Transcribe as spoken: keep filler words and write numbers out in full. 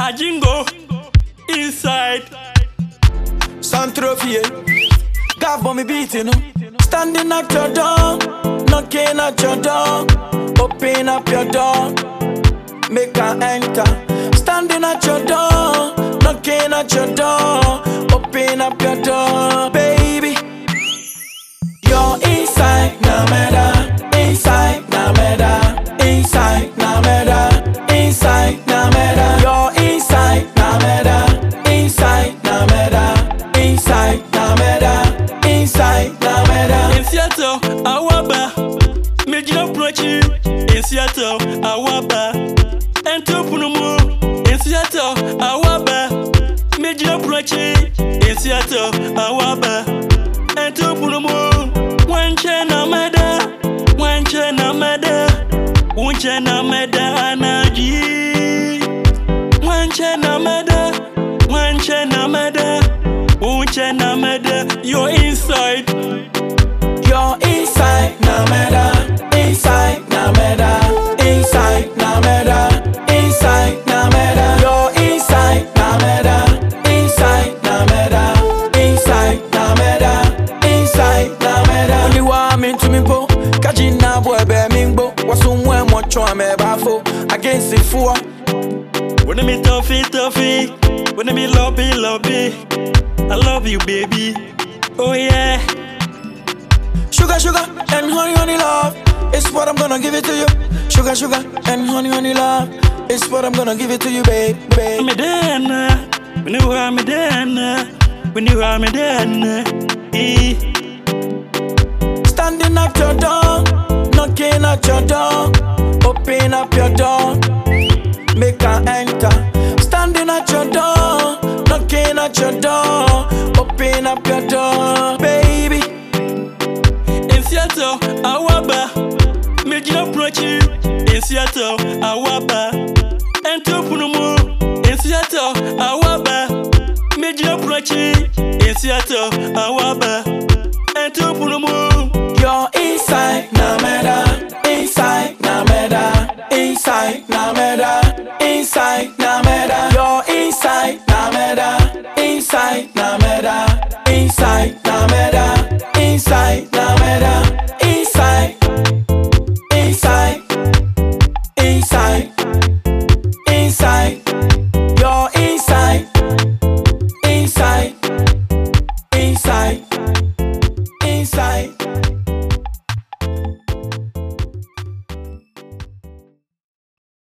Ajingo inside Santrophy, Gav me beating, standing at your door, knocking at your door, open up your door, make her enter. Standing at your door, knocking at your door, open up your door, baby. You're inside, na meda, inside, na meda, inside, na meda, inside, na meda. You're inside, na meda, inside, na meda, inside, na meda, inside, na meda. In Seattle, Awaba, Major Prochi. In Seattle, Awaba, and Topunumu. In Seattle, Awaba, Major Prochi. In Seattle, Awaba, and Topunumu. Wanchena meda, wanchena meda, wanchena meda anaji. Wanchena meda, wanchena meda, wanchena meda. You're inside. You're inside, na meda, inside, na meda, inside, na meda, inside, na meda. You're inside, na meda, inside, na meda, inside, na meda, inside, na meda. Only one me to me po, kajina boy be mingbo. Wasumwe mocho ame bafo against the four. When me toughy, toughy, when me lobby, lobby, I love you, baby. Oh yeah. Sugar, sugar, and honey, honey, love. It's what I'm gonna give it to you. Sugar, sugar, and honey, honey, love. It's what I'm gonna give it to you, babe, babe. Me dana, when you are me dana, when you are me dana. Standing at your door, knocking at your door, open up your door, make her enter. Standing at your door, knocking at your door, open up your door, baby. In Seattle, Awaba, Major Prochi. In Seattle, Awaba, and Topunumu. In Seattle, Awaba, Major Prochi. In Seattle, Awaba, and Topunumu. You're inside, na meda, inside, na meda, inside, na meda, inside, na meda. You're inside, na meda, inside, na meda, inside, na meda, inside, na meda.